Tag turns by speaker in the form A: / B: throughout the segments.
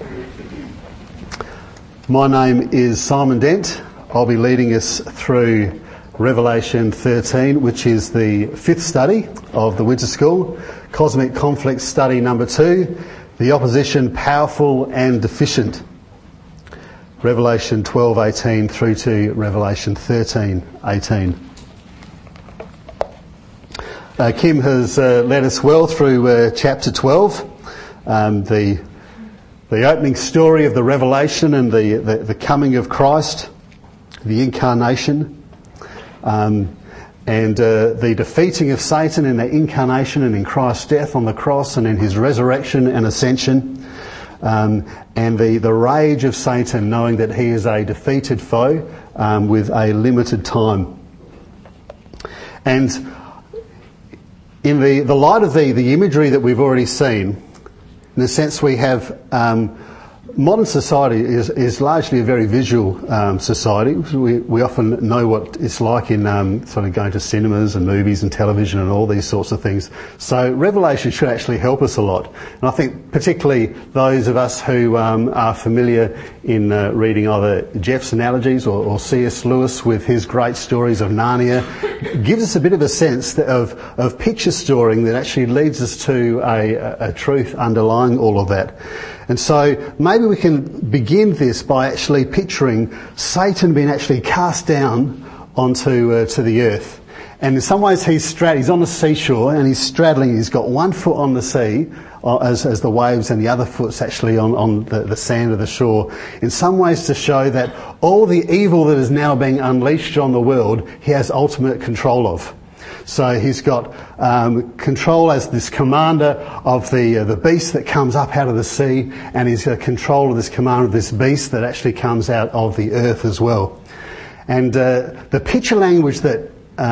A: My name is Simon Dent. I'll be leading us through Revelation 13, which is the fifth study of the Winter School, Cosmic Conflict Study number 2, the opposition powerful and deficient. Revelation 12:18 through to Revelation 13:18. Kim has led us well through chapter 12, the opening story of the Revelation and the coming of Christ, the incarnation, and the defeating of Satan in the incarnation and in Christ's death on the cross and in his resurrection and ascension, and the rage of Satan knowing that he is a defeated foe with a limited time. And in the light of the imagery that we've already seen, in a sense we have modern society is largely a very visual society. We often know what it's like in sort of going to cinemas and movies and television and all these sorts of things. So Revelation should actually help us a lot. And I think particularly those of us who are familiar in reading either Jeff's analogies or C.S. Lewis with his great stories of Narnia, gives us a bit of a sense of picture storing that actually leads us to a truth underlying all of that. And so maybe we can begin this by actually picturing Satan being actually cast down onto to the earth. And in some ways he's on the seashore and he's straddling. He's got one foot on the sea as the waves, and the other foot's actually on the sand of the shore. In some ways to show that all the evil that is now being unleashed on the world, he has ultimate control of. So he's got control as this commander of the beast that comes up out of the sea, and he's got control of this commander of this beast that actually comes out of the earth as well. And the picture language that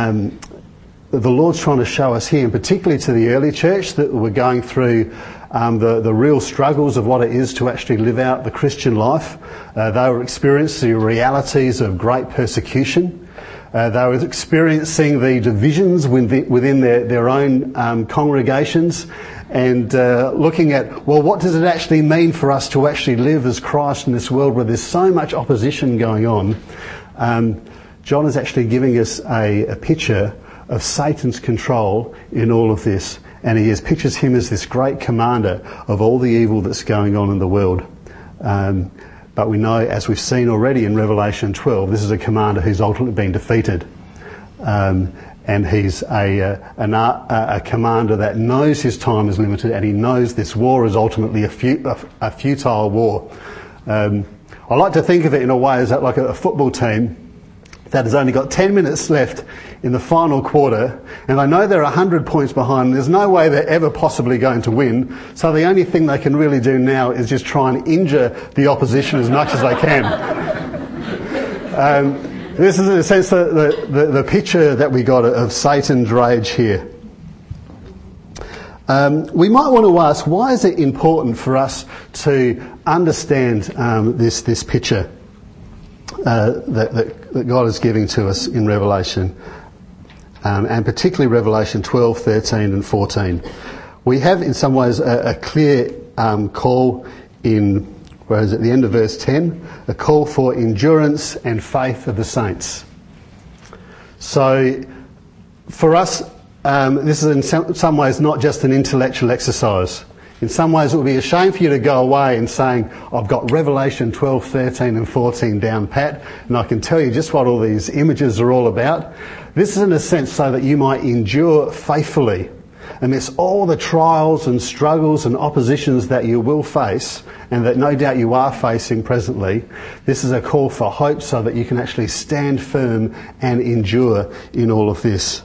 A: the Lord's trying to show us here, and particularly to the early church that were going through the real struggles of what it is to actually live out the Christian life. They were experiencing the realities of great persecution. They were experiencing the divisions within their own congregations, and looking at, well, what does it actually mean for us to actually live as Christ in this world where there's so much opposition going on? John is actually giving us a picture of Satan's control in all of this, and he pictures him as this great commander of all the evil that's going on in the world. But we know, as we've seen already in Revelation 12, this is a commander who's ultimately been defeated. And he's a commander that knows his time is limited, and he knows this war is ultimately a futile war. I like to think of it in a way as like a football team that has only got 10 minutes left in the final quarter, and they know they're 100 points behind. There's no way they're ever possibly going to win, so the only thing they can really do now is just try and injure the opposition as much as they can. This is in a sense the picture that we got of Satan's rage here. We might want to ask, why is it important for us to understand this picture that God is giving to us in Revelation, and particularly Revelation 12, 13 and 14. We have in some ways a clear call in, at the end of verse 10, a call for endurance and faith of the saints. So for us, this is in some ways not just an intellectual exercise. In some ways it would be a shame for you to go away and saying, I've got Revelation 12, 13 and 14 down pat, and I can tell you just what all these images are all about. This is in a sense so that you might endure faithfully amidst all the trials and struggles and oppositions that you will face, and that no doubt you are facing presently. This is a call for hope so that you can actually stand firm and endure in all of this.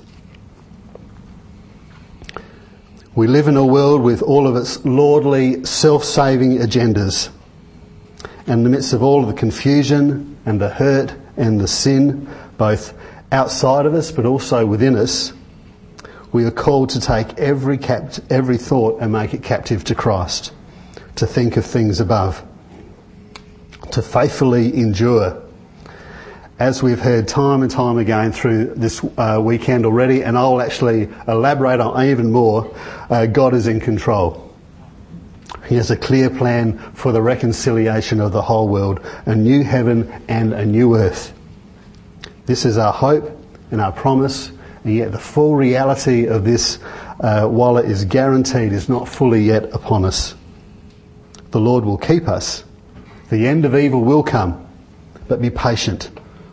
A: We live in a world with all of its lordly, self-saving agendas. And in the midst of all of the confusion and the hurt and the sin, both outside of us but also within us, we are called to take every thought and make it captive to Christ, to think of things above, to faithfully endure. As we've heard time and time again through this weekend already, and I'll actually elaborate on even more, God is in control. He has a clear plan for the reconciliation of the whole world, a new heaven and a new earth. This is our hope and our promise, and yet the full reality of this, while it is guaranteed, is not fully yet upon us. The Lord will keep us. The end of evil will come, but be patient.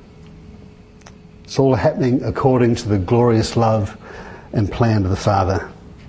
A: It's all happening according to the glorious love and plan of the Father.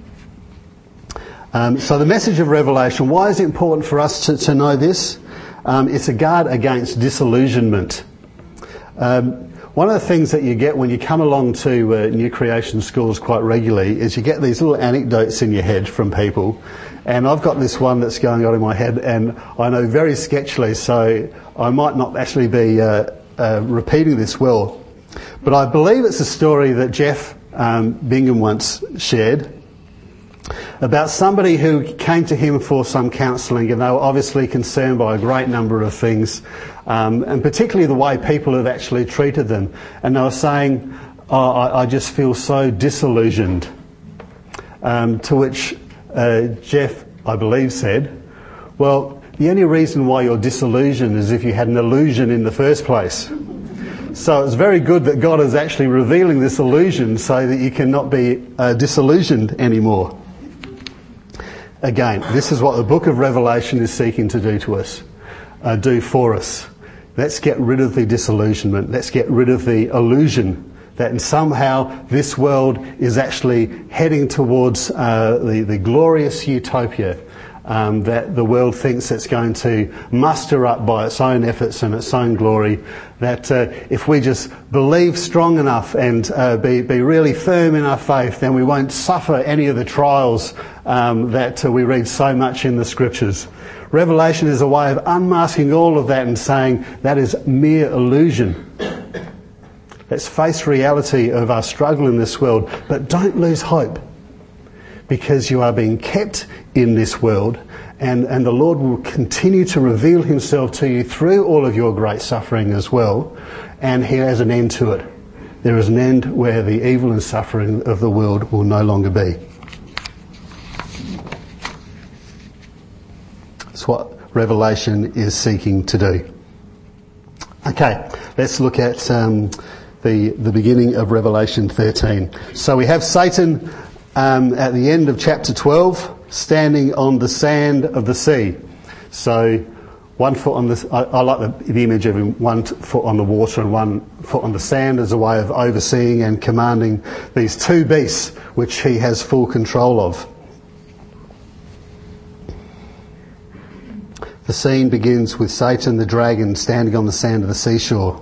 A: So the message of Revelation, why is it important for us to know this? It's a guard against disillusionment. One of the things that you get when you come along to new creation schools quite regularly is you get these little anecdotes in your head from people. And I've got this one that's going on in my head, and I know very sketchily, so I might not actually be repeating this well. But I believe it's a story that Jeff Bingham once shared about somebody who came to him for some counselling, and they were obviously concerned by a great number of things, and particularly the way people had actually treated them. And they were saying, I just feel so disillusioned. To which Jeff, I believe, said, well, the only reason why you're disillusioned is if you had an illusion in the first place. So it's very good that God is actually revealing this illusion so that you cannot be disillusioned anymore. Again, this is what the book of Revelation is seeking to do to us, do for us. Let's get rid of the disillusionment. Let's get rid of the illusion that somehow this world is actually heading towards the glorious utopia that the world thinks it's going to muster up by its own efforts and its own glory. That if we just believe strong enough and be really firm in our faith, then we won't suffer any of the trials that we read so much in the scriptures. Revelation is a way of unmasking all of that and saying that is mere illusion. Let's face reality of our struggle in this world, but don't lose hope, because you are being kept in this world, and the Lord will continue to reveal himself to you through all of your great suffering as well, and he has an end to it. There is an end where the evil and suffering of the world will no longer be. That's what Revelation is seeking to do. Okay, let's look at the beginning of Revelation 13. So we have Satan at the end of chapter 12 standing on the sand of the sea. So 1 foot on the... I like the image of him, 1 foot on the water and 1 foot on the sand as a way of overseeing and commanding these two beasts which he has full control of. The scene begins with Satan the dragon standing on the sand of the seashore.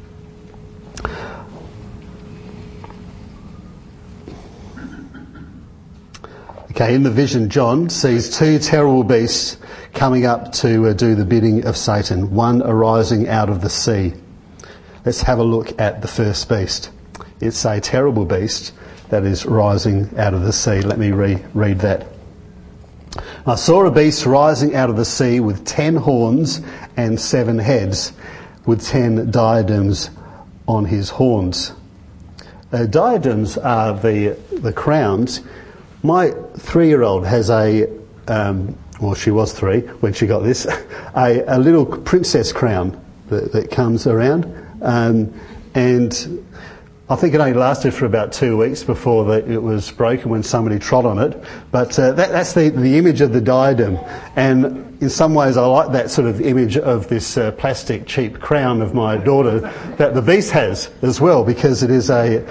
A: Okay, in the vision, John sees two terrible beasts coming up to do the bidding of Satan, one arising out of the sea. Let's have a look at the first beast. It's a terrible beast that is rising out of the sea. Let me read that. I saw a beast rising out of the sea with 10 horns and 7 heads, with 10 diadems on his horns. Diadems are the crowns. My 3-year-old has well, she was 3 when she got this, a little princess crown that comes around. And I think it only lasted for about 2 weeks before it was broken when somebody trod on it. But that's the image of the diadem. And in some ways I like that sort of image of this plastic cheap crown of my daughter that the beast has as well, because it is a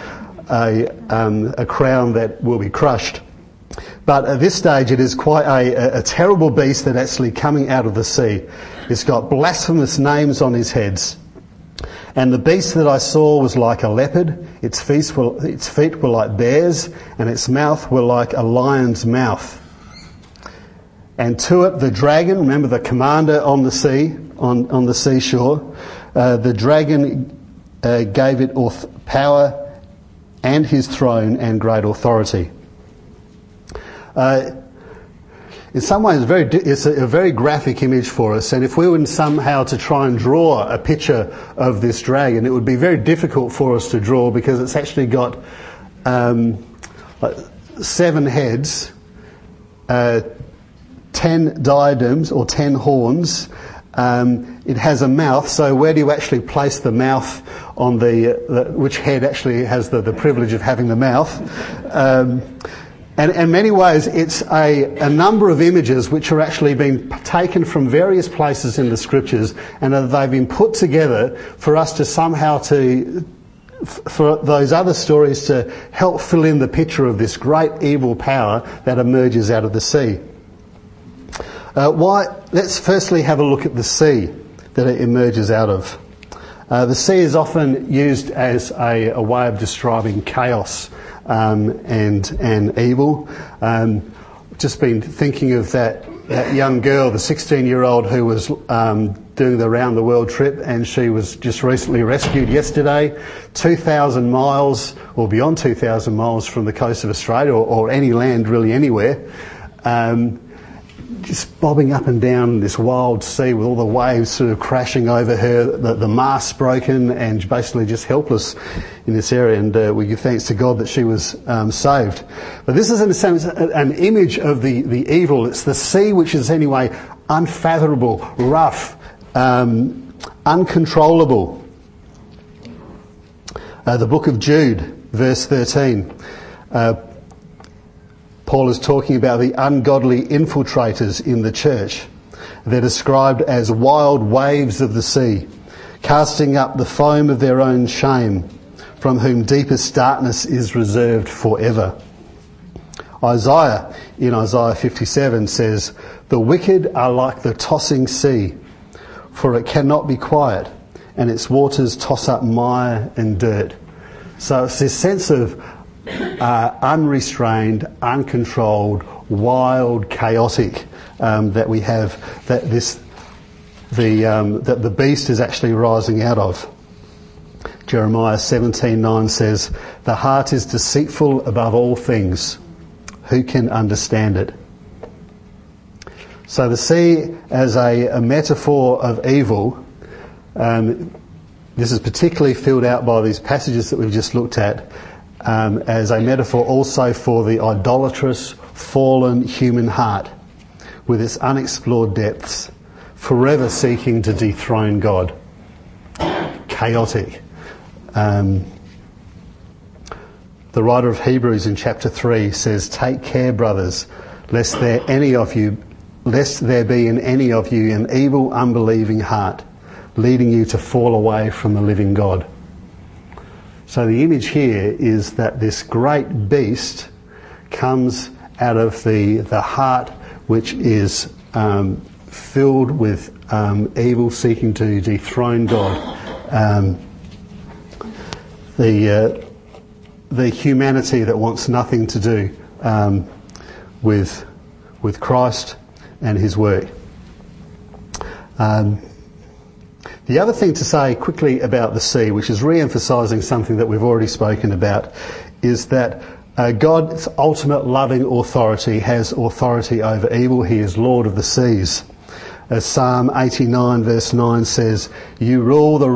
A: crown that will be crushed. But at this stage it is quite a terrible beast that actually coming out of the sea. It's got blasphemous names on his heads. And the beast that I saw was like a leopard, its feet were like bears, and its mouth were like a lion's mouth. And to it the dragon, remember the commander on the sea, on the seashore, the dragon gave it power and his throne and great authority. In some ways, it's a very graphic image for us, and if we were somehow to try and draw a picture of this dragon, it would be very difficult for us to draw, because it's actually got 7 heads, 10 10 diadems or 10 horns. It has a mouth, so where do you actually place the mouth on which head actually has the privilege of having the mouth? And in many ways, it's a number of images which are actually being taken from various places in the scriptures, and they've been put together for us to somehow for those other stories to help fill in the picture of this great evil power that emerges out of the sea. Let's firstly have a look at the sea that it emerges out of. The sea is often used as a way of describing chaos and evil. Just been thinking of that young girl, the 16-year-old who was doing the round the world trip, and she was just recently rescued yesterday, 2,000 miles or beyond 2,000 miles from the coast of Australia or any land really anywhere. Just bobbing up and down this wild sea with all the waves sort of crashing over her, the mast broken, and basically just helpless in this area. And we give thanks to God that she was saved. But this is in a sense an image of the evil. It's the sea which is anyway unfathomable, rough, uncontrollable. The book of Jude, verse 13. Paul is talking about the ungodly infiltrators in the church. They're described as wild waves of the sea, casting up the foam of their own shame, from whom deepest darkness is reserved forever. Isaiah, in Isaiah 57, says, "The wicked are like the tossing sea, for it cannot be quiet, and its waters toss up mire and dirt." So it's this sense of unrestrained, uncontrolled, wild, chaotic that we have, that the beast is actually rising out of. Jeremiah 17:9 says, "The heart is deceitful above all things. Who can understand it?" So the sea as a metaphor of evil, this is particularly filled out by these passages that we've just looked at, as a metaphor also for the idolatrous, fallen human heart with its unexplored depths, forever seeking to dethrone God. Chaotic. The writer of Hebrews in chapter 3 says, "Take care, brothers, lest there be in any of you an evil, unbelieving heart, leading you to fall away from the living God." So the image here is that this great beast comes out of the heart which is filled with evil, seeking to dethrone God. The humanity that wants nothing to do with Christ and his work. The other thing to say quickly about the sea, which is re-emphasising something that we've already spoken about, is that God's ultimate loving authority has authority over evil. He is Lord of the seas. As Psalm 89 verse 9 says, you rule the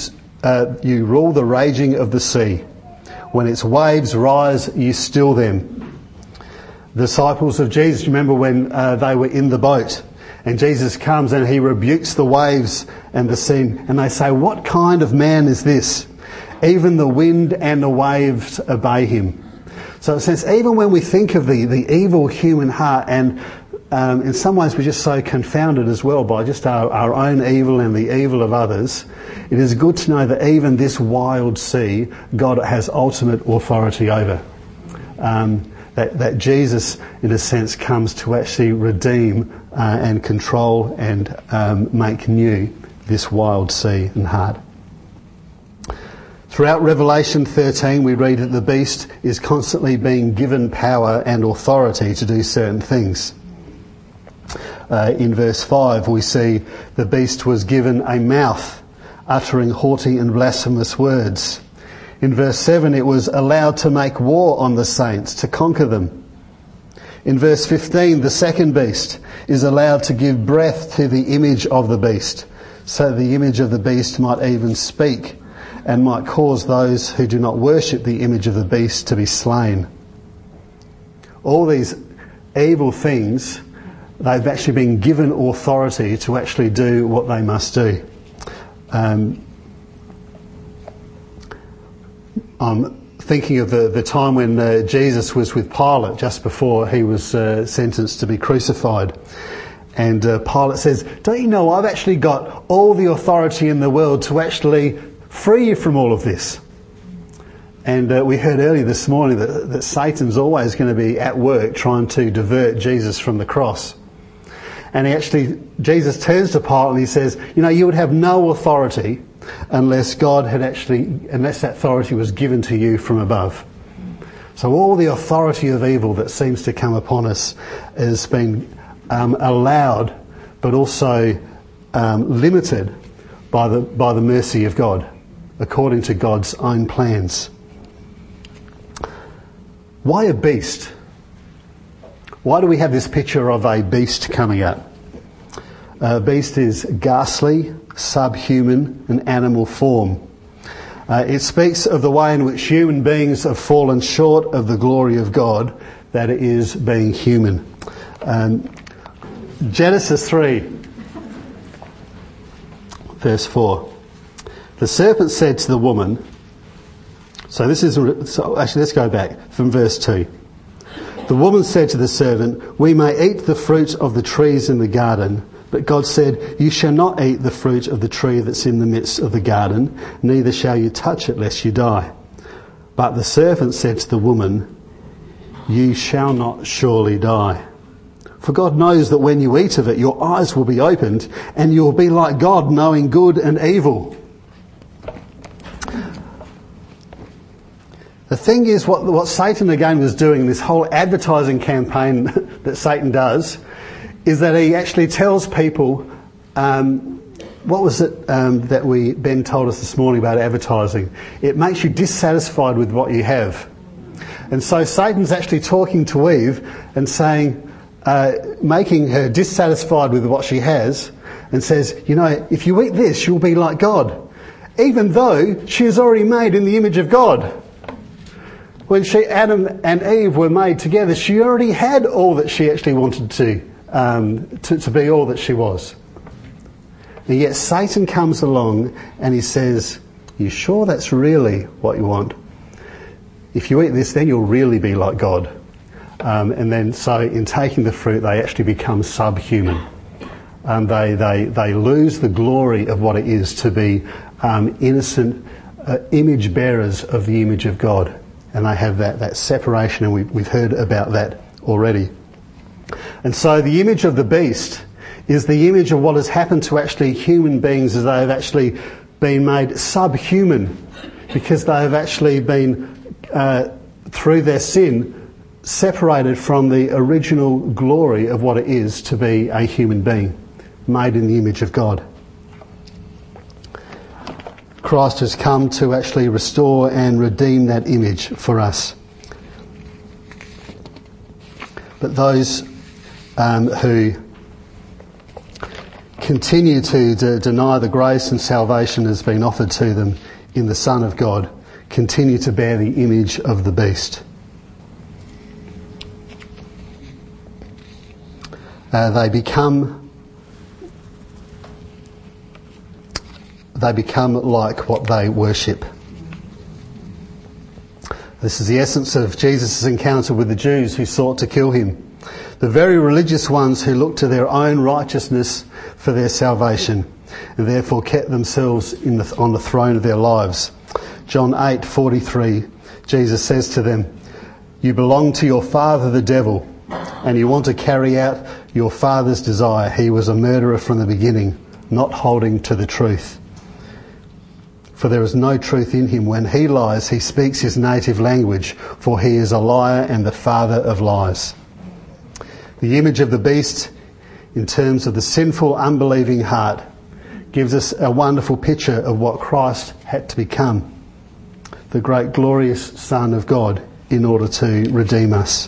A: raging of the sea. When its waves rise, you still them. The disciples of Jesus, remember when they were in the boat, and Jesus comes and he rebukes the waves and the sea, and they say, "What kind of man is this? Even the wind and the waves obey him." So it says, even when we think of the evil human heart, and in some ways we're just so confounded as well by just our own evil and the evil of others, it is good to know that even this wild sea, God has ultimate authority over. That Jesus, in a sense, comes to actually redeem and control and make new this wild sea and heart. Throughout Revelation 13, we read that the beast is constantly being given power and authority to do certain things. In verse 5, we see the beast was given a mouth, uttering haughty and blasphemous words. In verse 7, it was allowed to make war on the saints, to conquer them. In verse 15, the second beast is allowed to give breath to the image of the beast, so the image of the beast might even speak and might cause those who do not worship the image of the beast to be slain. All these evil things they've actually been given authority to actually do what they must do. I'm thinking of the time when Jesus was with Pilate just before he was sentenced to be crucified. And Pilate says, "Don't you know I've actually got all the authority in the world to actually free you from all of this?" And we heard earlier this morning that Satan's always going to be at work trying to divert Jesus from the cross. And Jesus turns to Pilate and he says, you would have no authority unless that authority was given to you from above. So all the authority of evil that seems to come upon us has been allowed, but also limited by the mercy of God, according to God's own plans. Why a beast? Why do we have this picture of a beast coming up? A beast is ghastly, subhuman, and animal form. It speaks of the way in which human beings have fallen short of the glory of God, that is being human. Genesis 3, verse 4. The serpent said to the woman, actually let's go back from verse 2. The woman said to the serpent, "We may eat the fruit of the trees in the garden, but God said, you shall not eat the fruit of the tree that's in the midst of the garden, neither shall you touch it lest you die." But the serpent said to the woman, "You shall not surely die. For God knows that when you eat of it, your eyes will be opened, and you will be like God, knowing good and evil." The thing is, what Satan again was doing, this whole advertising campaign that Satan does, is that he actually tells people, what was it that Ben told us this morning about advertising? It makes you dissatisfied with what you have. And so Satan's actually talking to Eve and saying, making her dissatisfied with what she has, and says, if you eat this, you'll be like God. Even though she is already made in the image of God. When Adam and Eve were made together, she already had all that she actually wanted to be all that she was. And yet Satan comes along and he says, "You sure that's really what you want? If you eat this, then you'll really be like God." And then so in taking the fruit, they actually become subhuman. They lose the glory of what it is to be innocent image bearers of the image of God. And they have that separation, and we've heard about that already. And so the image of the beast is the image of what has happened to actually human beings, as they have actually been made subhuman, because they have actually been, through their sin, separated from the original glory of what it is to be a human being, made in the image of God. Christ has come to actually restore and redeem that image for us. But those who continue to deny the grace and salvation that's been offered to them in the Son of God continue to bear the image of the beast. They become like what they worship. This is the essence of Jesus' encounter with the Jews who sought to kill him. The very religious ones who looked to their own righteousness for their salvation and therefore kept themselves on the throne of their lives. John 8:43, Jesus says to them, "You belong to your father the devil, and you want to carry out your father's desire. He was a murderer from the beginning, not holding to the truth. For there is no truth in him. When he lies, he speaks his native language, for he is a liar and the father of lies." The image of the beast, in terms of the sinful, unbelieving heart, gives us a wonderful picture of what Christ had to become, the great glorious Son of God, in order to redeem us.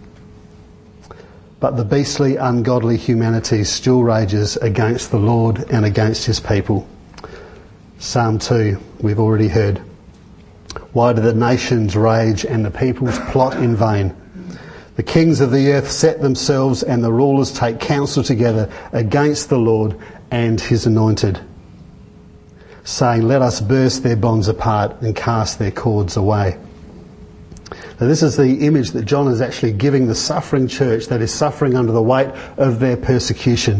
A: But the beastly, ungodly humanity still rages against the Lord and against his people. Psalm 2, we've already heard. "Why do the nations rage and the peoples plot in vain? The kings of the earth set themselves, and the rulers take counsel together against the Lord and his anointed, saying, let us burst their bonds apart and cast their cords away. Now, this is the image that John is actually giving the suffering church that is suffering under the weight of their persecution.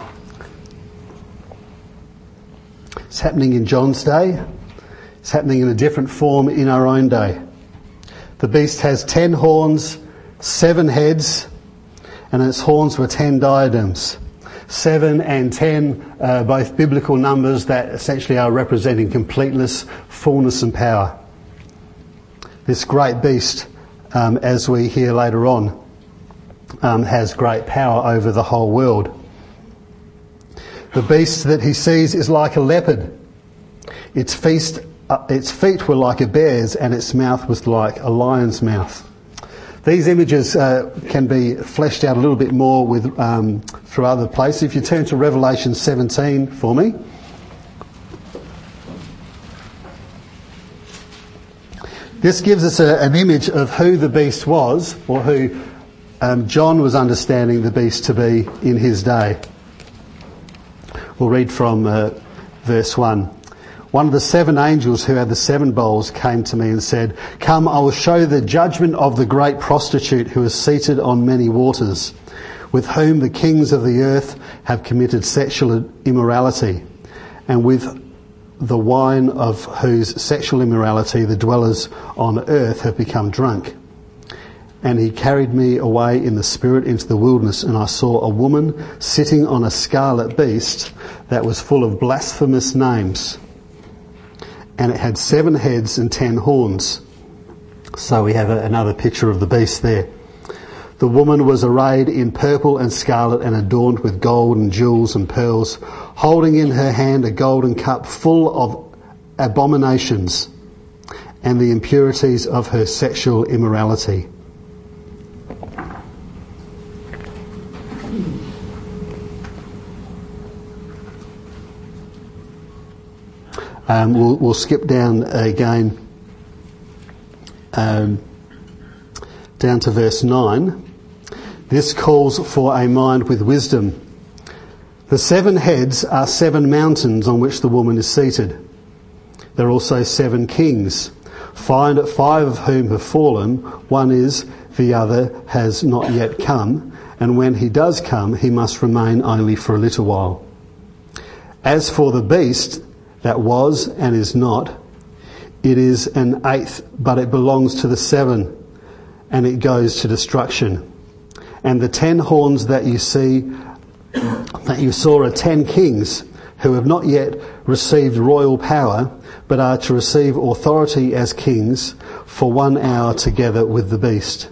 A: It's happening in John's day. It's happening in a different form in our own day. The beast has 10 horns, 7 heads, and its horns were 10 diadems. 7 and 10, both biblical numbers that essentially are representing completeness, fullness and power. This great beast, as we hear later on, has great power over the whole world. The beast that he sees is like a leopard. Its feet were like a bear's, and its mouth was like a lion's mouth. These images can be fleshed out a little bit more with through other places. If you turn to Revelation 17 for me. This gives us an image of who the beast was, or who John was understanding the beast to be in his day. We'll read from verse 1. One of the 7 angels who had the 7 bowls came to me and said, come, I will show the judgment of the great prostitute who is seated on many waters, with whom the kings of the earth have committed sexual immorality, and with the wine of whose sexual immorality the dwellers on earth have become drunk. And he carried me away in the spirit into the wilderness, and I saw a woman sitting on a scarlet beast that was full of blasphemous names. And it had 7 heads and 10 horns. So we have another picture of the beast there. The woman was arrayed in purple and scarlet and adorned with gold and jewels and pearls, holding in her hand a golden cup full of abominations and the impurities of her sexual immorality. We'll skip down again, down to verse 9. This calls for a mind with wisdom. The 7 heads are 7 mountains on which the woman is seated. There are also 7 kings, 5 of whom have fallen. One is, the other has not yet come, and when he does come, he must remain only for a little while. As for the beast that was and is not, it is an 8th, but it belongs to the 7, and it goes to destruction. And the 10 horns that you saw are 10 kings who have not yet received royal power, but are to receive authority as kings for 1 hour together with the beast.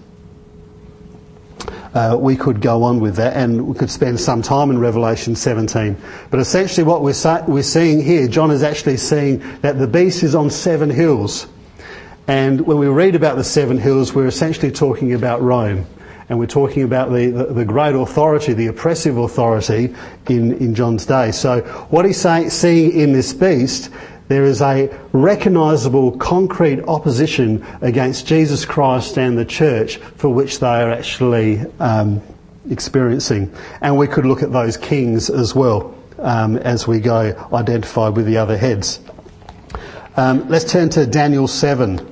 A: We could go on with that, and we could spend some time in Revelation 17. But essentially what we're seeing here, John is actually seeing that the beast is on 7 hills. And when we read about the 7 hills, we're essentially talking about Rome. And we're talking about the great authority, the oppressive authority in John's day. So what he's seeing in this beast, there is a recognisable, concrete opposition against Jesus Christ and the church for which they are actually experiencing. And we could look at those kings as well as we go identify with the other heads. Let's turn to Daniel 7.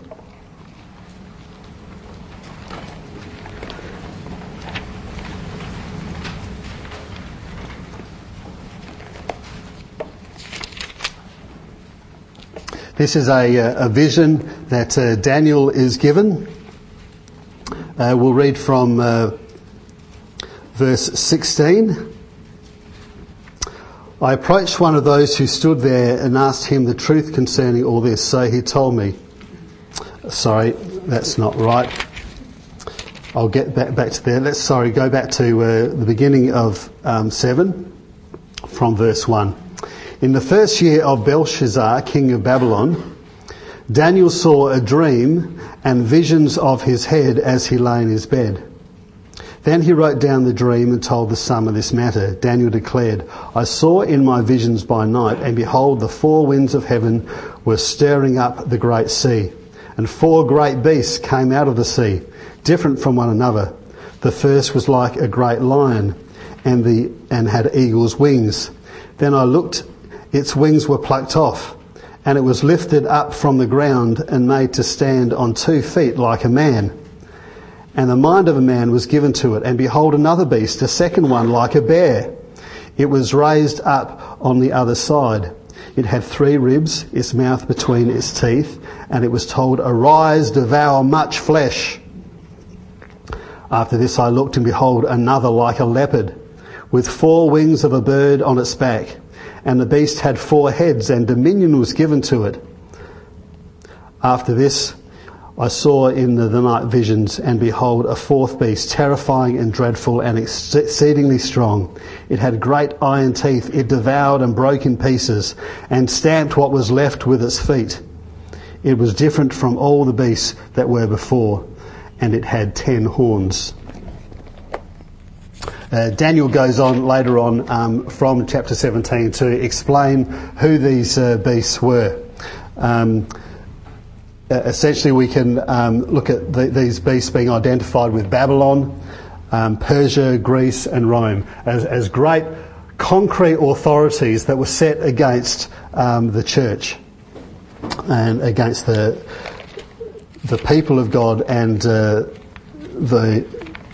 A: This is a vision that Daniel is given. We'll read from verse 16. I approached one of those who stood there and asked him the truth concerning all this. So he told me, sorry, that's not right. I'll get back to there. Go back to the beginning of 7 from verse 1. In the first year of Belshazzar, king of Babylon, Daniel saw a dream and visions of his head as he lay in his bed. Then he wrote down the dream and told the sum of this matter. Daniel declared, I saw in my visions by night, and behold, the 4 winds of heaven were stirring up the great sea, and 4 great beasts came out of the sea, different from one another. The first was like a great lion and had eagle's wings. Then I looked, its wings were plucked off, and it was lifted up from the ground and made to stand on 2 feet like a man. And the mind of a man was given to it, and behold, another beast, a second one like a bear. It was raised up on the other side. It had 3 ribs, its mouth between its teeth, and it was told, "Arise, devour much flesh." After this I looked, and behold, another like a leopard, with 4 wings of a bird on its back. And the beast had 4 heads, and dominion was given to it. After this I saw in the night visions, and behold, a 4th beast, terrifying and dreadful and exceedingly strong. It had great iron teeth. It devoured and broke in pieces, and stamped what was left with its feet. It was different from all the beasts that were before, and it had 10 horns. Daniel goes on later on from chapter 17 to explain who these beasts were. Essentially we can look at these beasts being identified with Babylon, Persia, Greece and Rome as great concrete authorities that were set against the church and against the people of God and the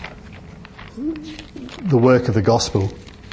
A: work of the gospel.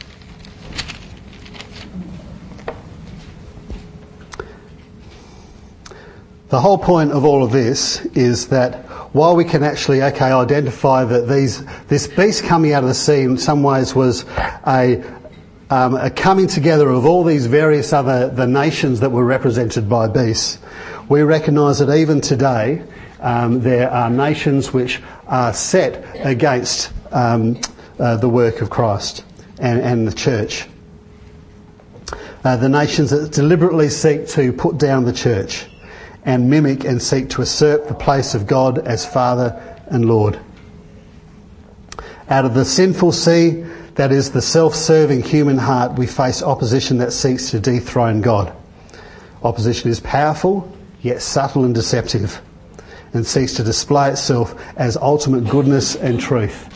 A: The whole point of all of this is that while we can actually identify that this beast coming out of the sea in some ways was a coming together of all these various the nations that were represented by beasts, we recognise that even today there are nations which are set against the work of Christ and the church. The nations that deliberately seek to put down the church and mimic and seek to usurp the place of God as Father and Lord. Out of the sinful sea, that is the self-serving human heart, we face opposition that seeks to dethrone God. Opposition is powerful, yet subtle and deceptive, and seeks to display itself as ultimate goodness and truth.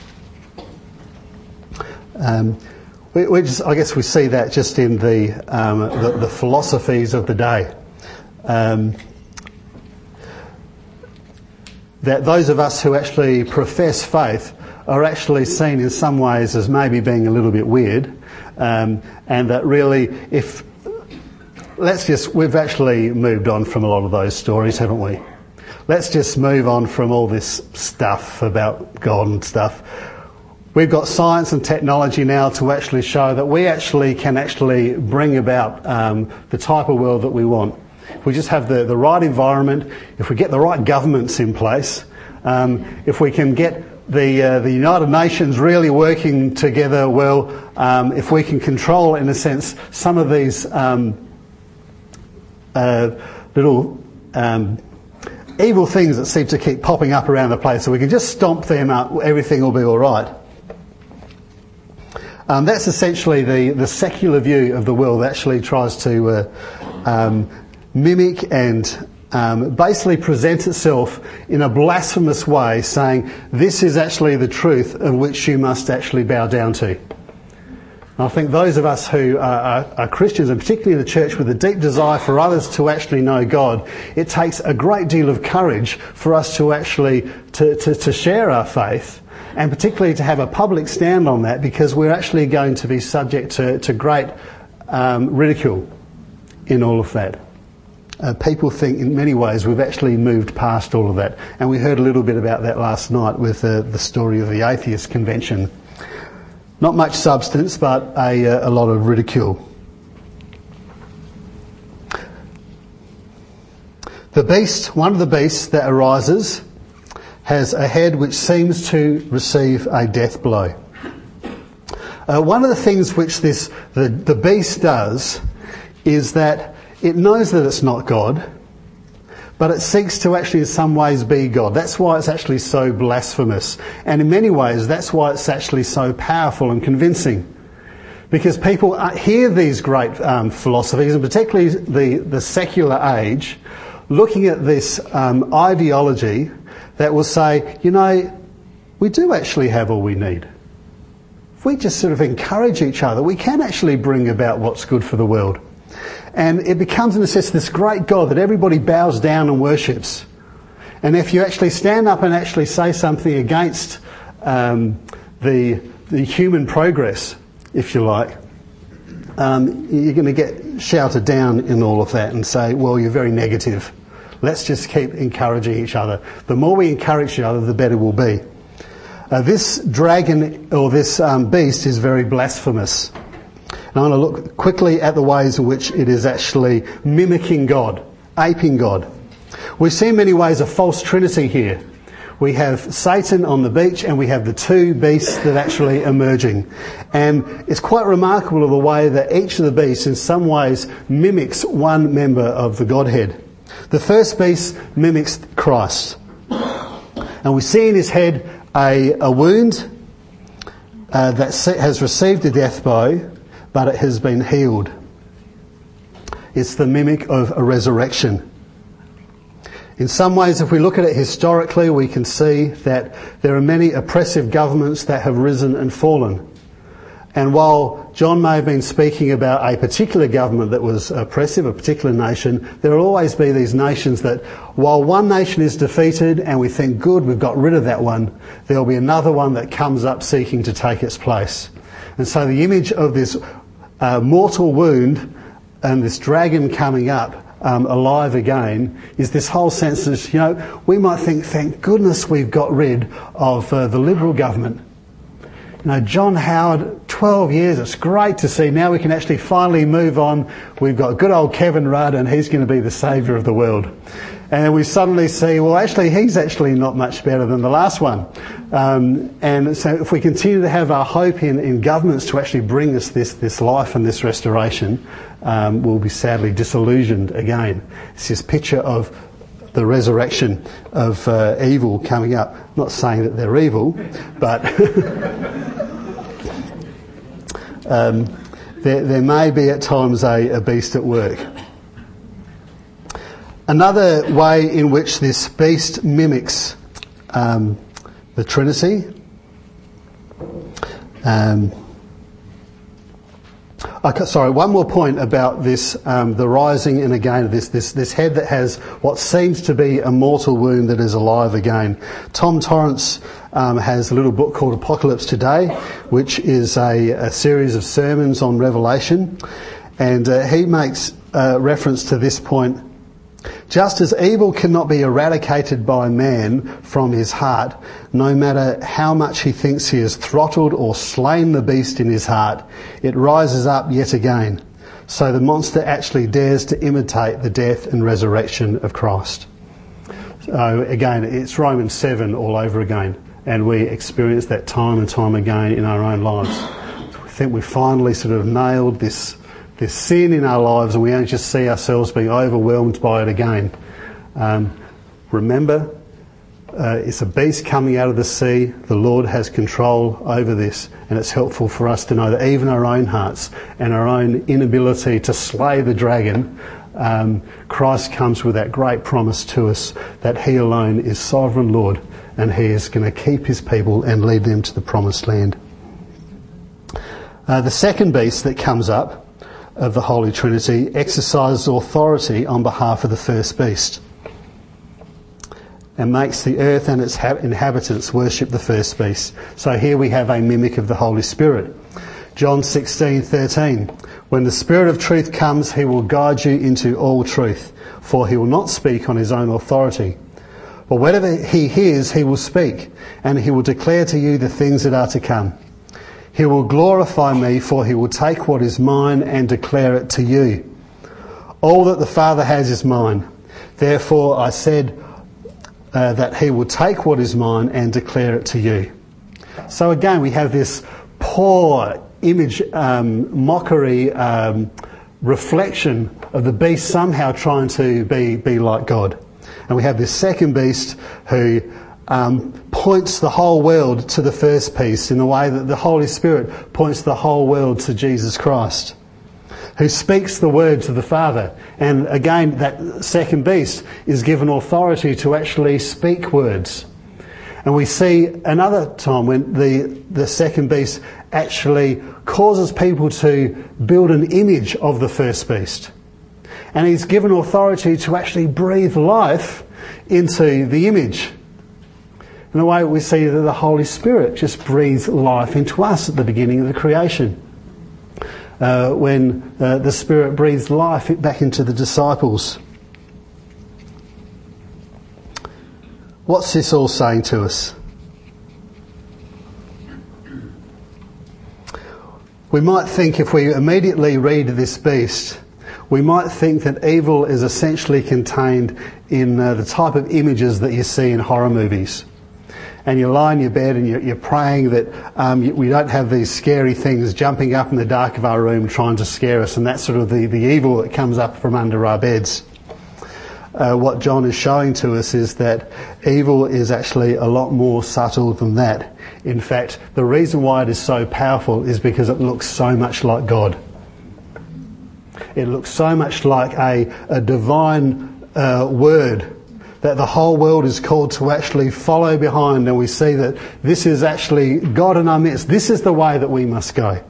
A: I guess we see that just in the philosophies of the day. That those of us who actually profess faith are actually seen in some ways as maybe being a little bit weird, and that really, we've actually moved on from a lot of those stories, haven't we? Let's just move on from all this stuff about God and stuff. We've got science and technology now to actually show that we actually can actually bring about the type of world that we want. If we just have the right environment, if we get the right governments in place, if we can get the United Nations really working together well, if we can control, in a sense, some of these little evil things that seem to keep popping up around the place, so we can just stomp them up, everything will be all right. That's essentially the secular view of the world that actually tries to mimic and basically present itself in a blasphemous way, saying this is actually the truth of which you must actually bow down to. And I think those of us who are Christians, and particularly in the church with a deep desire for others to actually know God, it takes a great deal of courage for us to actually to share our faith, and particularly to have a public stand on that, because we're actually going to be subject to great ridicule in all of that. People think in many ways we've actually moved past all of that, and we heard a little bit about that last night with the story of the Atheist Convention. Not much substance, but a lot of ridicule. The beast, one of the beasts that arises, has a head which seems to receive a death blow. One of the things which the beast does is that it knows that it's not God, but it seeks to actually in some ways be God. That's why it's actually so blasphemous. And in many ways, that's why it's actually so powerful and convincing. Because people hear these great philosophies, and particularly the secular age, looking at this ideology that will say, we do actually have all we need. If we just sort of encourage each other, we can actually bring about what's good for the world. And it becomes, in a sense, this great God that everybody bows down and worships. And if you actually stand up and actually say something against the human progress, if you like, you're going to get shouted down in all of that and say, well, you're very negative. Let's just keep encouraging each other. The more we encourage each other, the better we'll be. This dragon, or this beast, is very blasphemous. And I want to look quickly at the ways in which it is actually mimicking God, aping God. We see in many ways a false trinity here. We have Satan on the beach and we have the two beasts that are actually emerging. And it's quite remarkable the way that each of the beasts in some ways mimics one member of the Godhead. The first beast mimics Christ. And we see in his head a wound that has received a death blow, but it has been healed. It's the mimic of a resurrection. In some ways, if we look at it historically, we can see that there are many oppressive governments that have risen and fallen. And while John may have been speaking about a particular government that was oppressive, a particular nation, there will always be these nations that, while one nation is defeated and we think, good, we've got rid of that one, there will be another one that comes up seeking to take its place. And so the image of this mortal wound and this dragon coming up alive again is this whole sense that, we might think, thank goodness we've got rid of the Liberal government. John Howard, 12 years, it's great to see. Now we can actually finally move on. We've got good old Kevin Rudd and he's going to be the saviour of the world. And we suddenly see, well, actually, he's actually not much better than the last one. And so if we continue to have our hope in governments to actually bring us this life and this restoration, we'll be sadly disillusioned again. It's this picture of the resurrection of evil coming up. Not saying that they're evil, but there may be at times a beast at work. Another way in which this beast mimics the Trinity. One more point about this, the rising and again of this head that has what seems to be a mortal wound that is alive again. Tom Torrance has a little book called Apocalypse Today, which is a series of sermons on Revelation, and he makes reference to this point. Just as evil cannot be eradicated by man from his heart, no matter how much he thinks he has throttled or slain the beast in his heart, it rises up yet again. So the monster actually dares to imitate the death and resurrection of Christ. So again, it's Romans 7 all over again, and we experience that time and time again in our own lives. We think we finally sort of nailed this sin in our lives and we only just see ourselves being overwhelmed by it again. Remember, it's a beast coming out of the sea. The Lord has control over this, and it's helpful for us to know that even our own hearts and our own inability to slay the dragon, Christ comes with that great promise to us that he alone is sovereign Lord and he is going to keep his people and lead them to the promised land. The second beast that comes up of the Holy Trinity exercises authority on behalf of the first beast and makes the earth and its inhabitants worship the first beast. So here we have a mimic of the Holy Spirit. John 16:13. When the Spirit of truth comes, he will guide you into all truth, for he will not speak on his own authority. But whatever he hears, he will speak, and he will declare to you the things that are to come. He will glorify me, for he will take what is mine and declare it to you. All that the Father has is mine. Therefore I said that he will take what is mine and declare it to you. So again, we have this poor image, mockery, reflection of the beast somehow trying to be like God. And we have this second beast who points the whole world to the first beast in the way that the Holy Spirit points the whole world to Jesus Christ, who speaks the words of the Father. And again, that second beast is given authority to actually speak words. And we see another time when the second beast actually causes people to build an image of the first beast. And he's given authority to actually breathe life into the image. In a way, we see that the Holy Spirit just breathes life into us at the beginning of the creation. When the Spirit breathes life back into the disciples. What's this all saying to us? We might think, if we immediately read this beast, we might think that evil is essentially contained in the type of images that you see in horror movies. And you lie in your bed and you're praying that we don't have these scary things jumping up in the dark of our room trying to scare us, and that's sort of the evil that comes up from under our beds. What John is showing to us is that evil is actually a lot more subtle than that. In fact, the reason why it is so powerful is because it looks so much like God. It looks so much like a divine word that the whole world is called to actually follow behind, and we see that this is actually God in our midst. This is the way that we must go.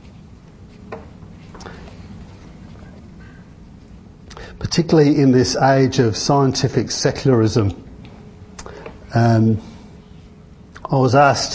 A: Particularly in this age of scientific secularism. I was asked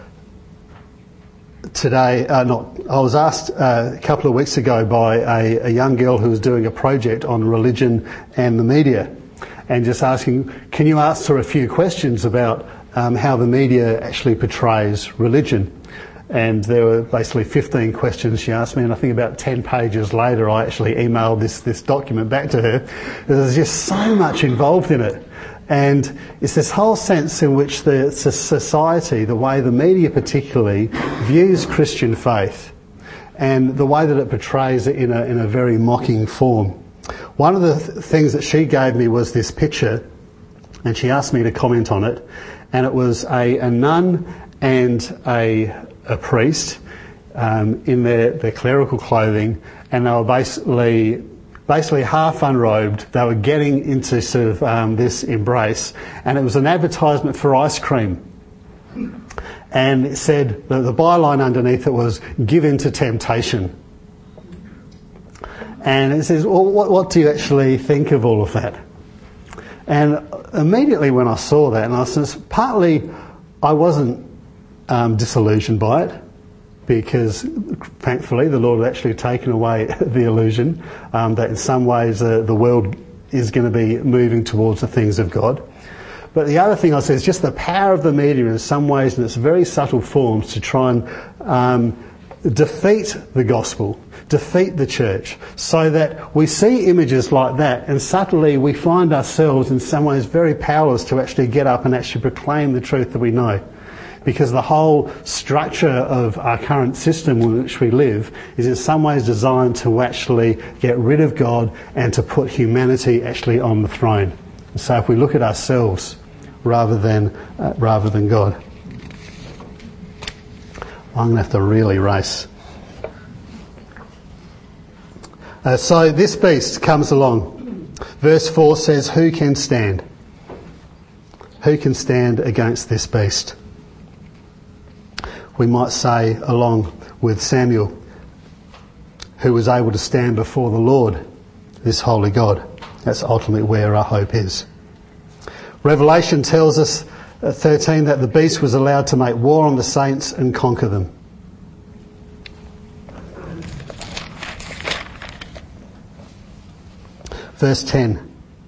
A: a couple of weeks ago by a young girl who was doing a project on religion and the media, and just asking, can you answer a few questions about how the media actually portrays religion? And there were basically 15 questions she asked me, and I think about 10 pages later I actually emailed this document back to her. There's just so much involved in it. And it's this whole sense in which the society, the way the media particularly, views Christian faith, and the way that it portrays it in a very mocking form. One of the things that she gave me was this picture, and she asked me to comment on it, and it was a nun and a priest in their clerical clothing, and they were basically half unrobed. They were getting into sort of this embrace, and it was an advertisement for ice cream. And it said, the byline underneath it was, "Give in to temptation." And it says, well, what do you actually think of all of that? And immediately when I saw that, and I was partly, I wasn't disillusioned by it, because thankfully the Lord had actually taken away the illusion that in some ways the world is going to be moving towards the things of God. But the other thing I say is just the power of the media in some ways in its very subtle forms to try and defeat the gospel, defeat the church, so that we see images like that and subtly we find ourselves in some ways very powerless to actually get up and actually proclaim the truth that we know. Because the whole structure of our current system in which we live is in some ways designed to actually get rid of God and to put humanity actually on the throne. And so if we look at ourselves rather than God. I'm going to have to really race. So this beast comes along. Verse 4 says, who can stand? Who can stand against this beast? We might say, along with Samuel, who was able to stand before the Lord, this holy God. That's ultimately where our hope is. Revelation tells us, 13, that the beast was allowed to make war on the saints and conquer them. Verse 10.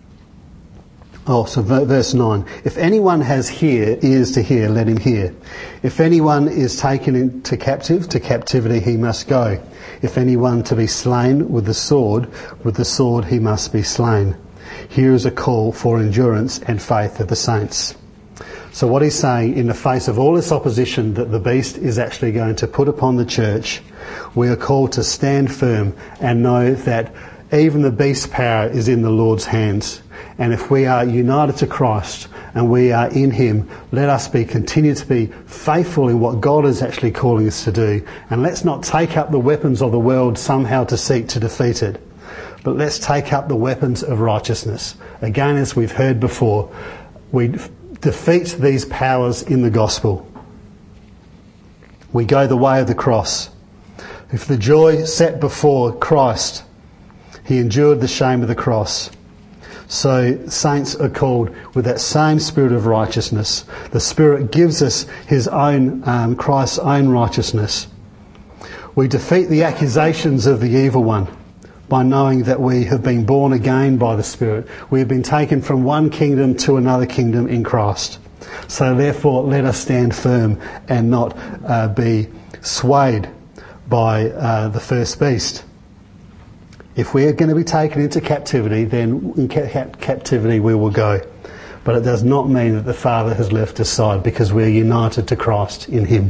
A: Verse 9. If anyone has ears to hear, let him hear. If anyone is taken into to captivity he must go. If anyone to be slain with the sword he must be slain. Here is a call for endurance and faith of the saints. So what he's saying, in the face of all this opposition that the beast is actually going to put upon the church, we are called to stand firm and know that even the beast's power is in the Lord's hands. And if we are united to Christ and we are in him, let us continue to be faithful in what God is actually calling us to do. And let's not take up the weapons of the world somehow to seek to defeat it. But let's take up the weapons of righteousness. Again, as we've heard before, we defeat these powers in the gospel. We go the way of the cross. If the joy set before Christ, he endured the shame of the cross. So saints are called with that same spirit of righteousness. The Spirit gives us his own, Christ's own righteousness. We defeat the accusations of the evil one by knowing that we have been born again by the Spirit. We have been taken from one kingdom to another kingdom in Christ. So therefore, let us stand firm and not be swayed by the first beast. If we are going to be taken into captivity, then in captivity we will go. But it does not mean that the Father has left us side, because we are united to Christ in him.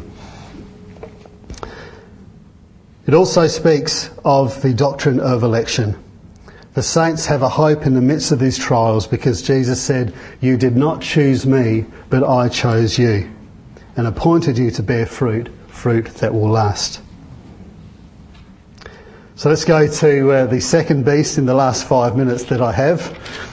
A: It also speaks of the doctrine of election. The saints have a hope in the midst of these trials, because Jesus said, "You did not choose me, but I chose you, and appointed you to bear fruit that will last." So let's go to the second beast in the last 5 minutes that I have.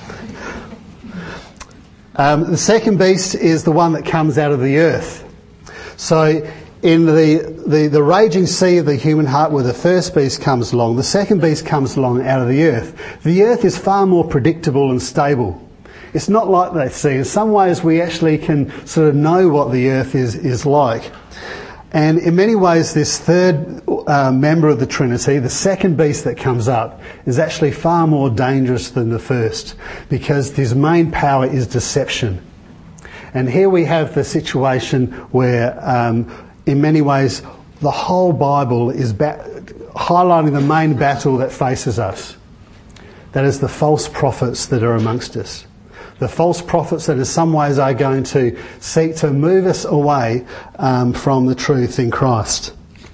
A: The second beast is the one that comes out of the earth. So in the raging sea of the human heart, where the first beast comes along, the second beast comes along out of the earth. The earth is far more predictable and stable. It's not like that sea. In some ways we actually can sort of know what the earth is like. And in many ways, this third member of the Trinity, the second beast that comes up, is actually far more dangerous than the first, because his main power is deception. And here we have the situation where, in many ways, the whole Bible is highlighting the main battle that faces us. That is the false prophets that are amongst us. The false prophets that in some ways are going to seek to move us away from the truth in Christ.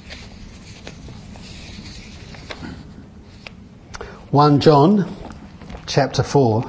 A: 1 John chapter 4.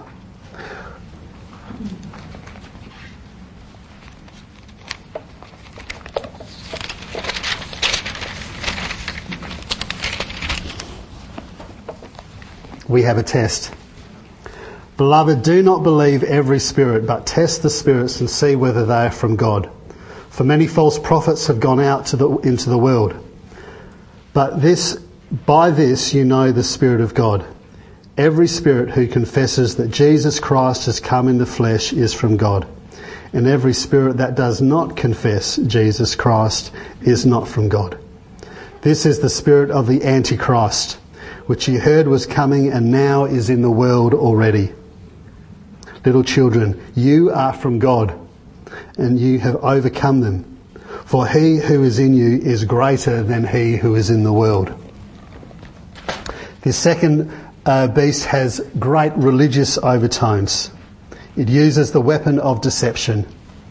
A: We have a test. Beloved, do not believe every spirit, but test the spirits and see whether they are from God. For many false prophets have gone out into the world. But by this you know the Spirit of God. Every spirit who confesses that Jesus Christ has come in the flesh is from God. And every spirit that does not confess Jesus Christ is not from God. This is the spirit of the Antichrist, which you heard was coming and now is in the world already. Little children, you are from God, and you have overcome them. For he who is in you is greater than he who is in the world. The second beast has great religious overtones. It uses the weapon of deception.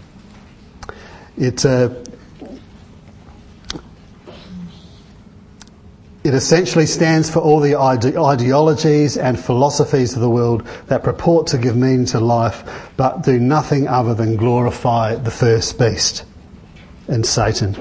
A: It essentially stands for all the ideologies and philosophies of the world that purport to give meaning to life, but do nothing other than glorify the first beast and Satan.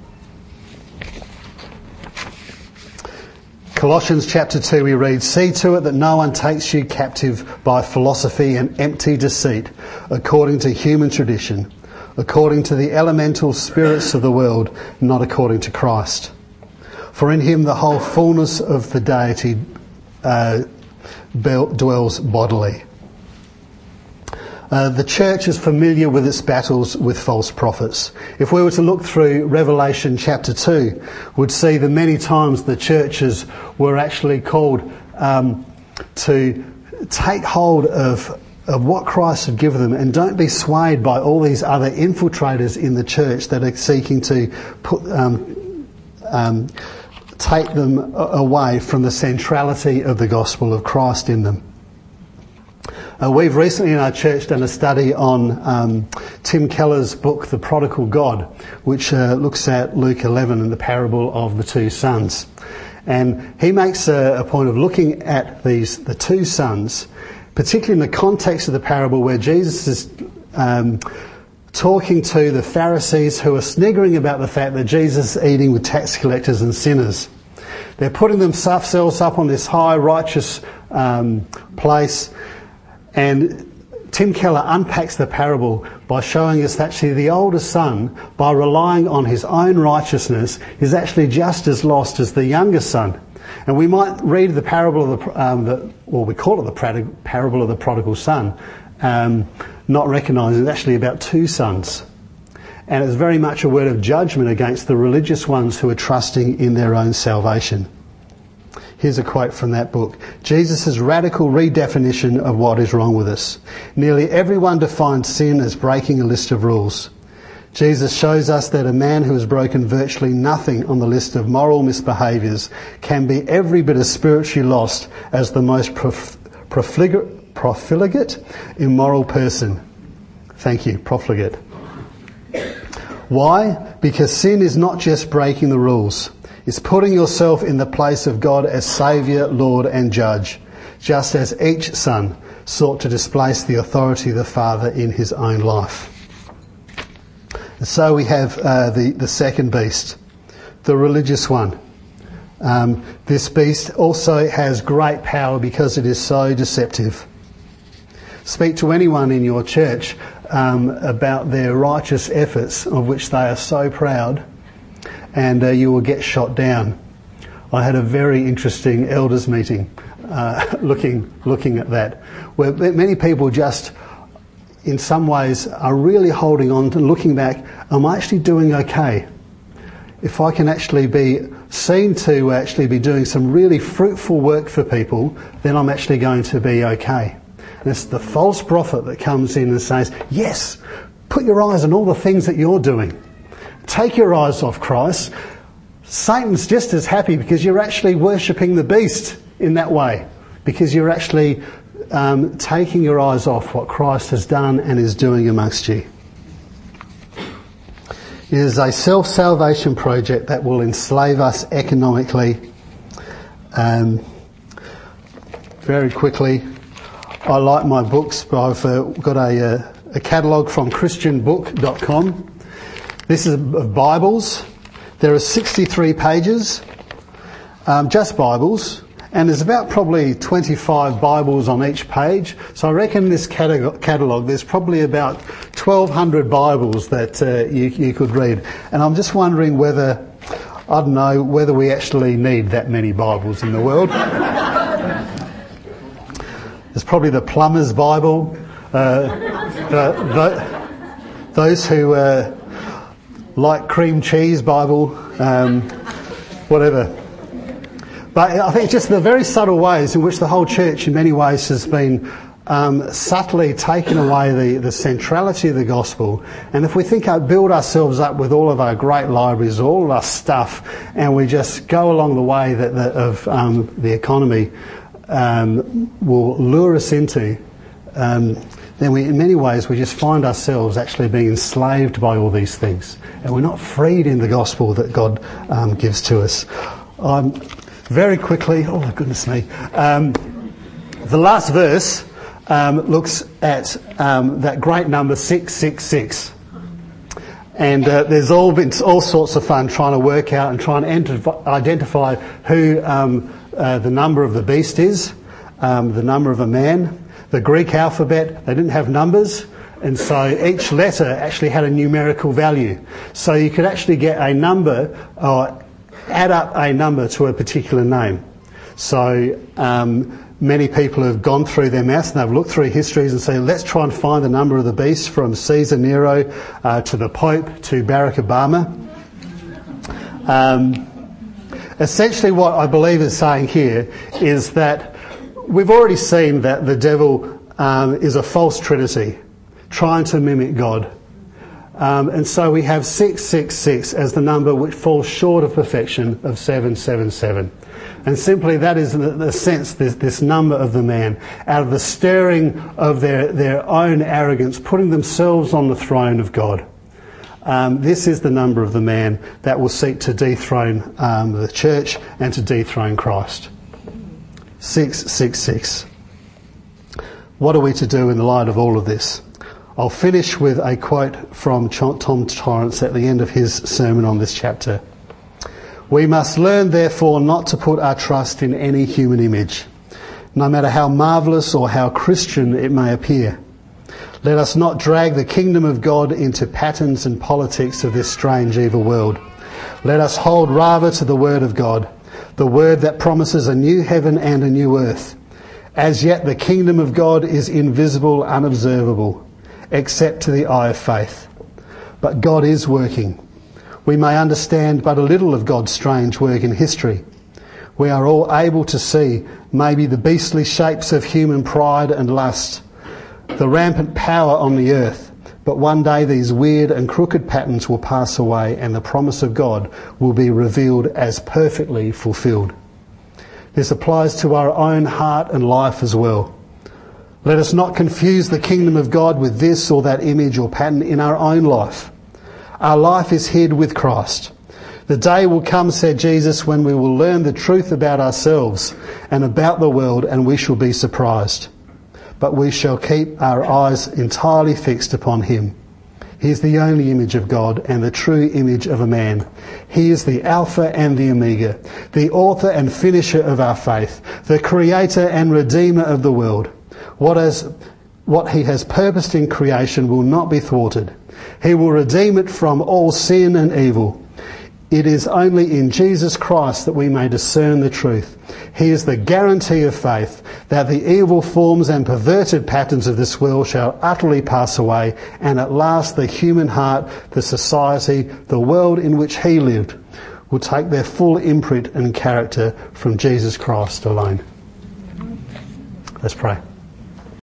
A: Colossians chapter 2 we read, "See to it that no one takes you captive by philosophy and empty deceit, according to human tradition, according to the elemental spirits of the world, not according to Christ. For in him the whole fullness of the deity dwells bodily." The church is familiar with its battles with false prophets. If we were to look through Revelation chapter 2, we'd see that many times the churches were actually called to take hold of what Christ had given them, and don't be swayed by all these other infiltrators in the church that are seeking to take them away from the centrality of the gospel of Christ in them. We've recently in our church done a study on Tim Keller's book, The Prodigal God, which looks at Luke 11 and the parable of the two sons. And he makes a point of looking at the two sons, particularly in the context of the parable where Jesus is talking to the Pharisees who are sniggering about the fact that Jesus is eating with tax collectors and sinners. They're putting themselves up on this high righteous place, and Tim Keller unpacks the parable by showing us that actually the older son, by relying on his own righteousness, is actually just as lost as the younger son. And we might read the parable of we call it the parable of the prodigal son, not recognising it's actually about two sons. And it's very much a word of judgment against the religious ones who are trusting in their own salvation. Here's a quote from that book. Jesus' radical redefinition of what is wrong with us. Nearly everyone defines sin as breaking a list of rules. Jesus shows us that a man who has broken virtually nothing on the list of moral misbehaviours can be every bit as spiritually lost as the most profligate, immoral person. Thank you, profligate. Why? Because sin is not just breaking the rules. It's putting yourself in the place of God as Saviour, Lord and Judge, just as each son sought to displace the authority of the Father in his own life. And so we have the second beast, the religious one. This beast also has great power because it is so deceptive. Speak to anyone in your church about their righteous efforts of which they are so proud, and you will get shot down. I had a very interesting elders meeting looking at that, where many people just in some ways are really holding on to looking back, am I actually doing okay? If I can actually be seen to actually be doing some really fruitful work for people, then I'm actually going to be okay. And it's the false prophet that comes in and says, yes, put your eyes on all the things that you're doing. Take your eyes off Christ. Satan's just as happy because you're actually worshipping the beast in that way, because you're actually taking your eyes off what Christ has done and is doing amongst you. It is a self-salvation project that will enslave us economically. Very quickly, I like my books, but I've got a catalogue from christianbook.com. This is of Bibles. There are 63 pages, just Bibles, and there's about probably 25 Bibles on each page. So I reckon in this catalogue there's probably about 1,200 Bibles that you could read. And I'm just wondering whether we actually need that many Bibles in the world. There's probably the plumber's Bible, those who like cream cheese Bible, whatever. But I think just the very subtle ways in which the whole church in many ways has been subtly taken away the centrality of the gospel. And if we build ourselves up with all of our great libraries, all of our stuff, and we just go along the way of the economy will lure us into, then in many ways we just find ourselves actually being enslaved by all these things. And we're not freed in the gospel that God gives to us. Very quickly, oh my goodness me, the last verse looks at that great number 666. And there's all sorts of fun trying to work out and trying to identify who the number of the beast is, the number of a man. The Greek alphabet, they didn't have numbers, and so each letter actually had a numerical value. So you could actually get a number or add up a number to a particular name. So many people have gone through their maths and they've looked through histories and said, let's try and find the number of the beast from Caesar Nero to the Pope to Barack Obama. Essentially what I believe is saying here is that we've already seen that the devil is a false trinity, trying to mimic God. And so we have 666 as the number which falls short of perfection of 777. And simply that is the sense, this number of the man, out of the stirring of their own arrogance, putting themselves on the throne of God. This is the number of the man that will seek to dethrone the church and to dethrone Christ. 666. What are we to do in the light of all of this? I'll finish with a quote from Tom Torrance at the end of his sermon on this chapter. We must learn, therefore, not to put our trust in any human image, no matter how marvellous or how Christian it may appear. Let us not drag the kingdom of God into patterns and politics of this strange, evil world. Let us hold rather to the word of God, the word that promises a new heaven and a new earth. As yet the kingdom of God is invisible, unobservable, except to the eye of faith. But God is working. We may understand but a little of God's strange work in history. We are all able to see maybe the beastly shapes of human pride and lust, the rampant power on the earth. But one day these weird and crooked patterns will pass away and the promise of God will be revealed as perfectly fulfilled. This applies to our own heart and life as well. Let us not confuse the kingdom of God with this or that image or pattern in our own life. Our life is hid with Christ. The day will come, said Jesus, when we will learn the truth about ourselves and about the world, and we shall be surprised. But we shall keep our eyes entirely fixed upon him. He is the only image of God and the true image of a man. He is the Alpha and the Omega, the author and finisher of our faith, the creator and redeemer of the world. What he has purposed in creation will not be thwarted. He will redeem it from all sin and evil. It is only in Jesus Christ that we may discern the truth. He is the guarantee of faith that the evil forms and perverted patterns of this world shall utterly pass away, and at last the human heart, the society, the world in which he lived will take their full imprint and character from Jesus Christ alone. Let's pray.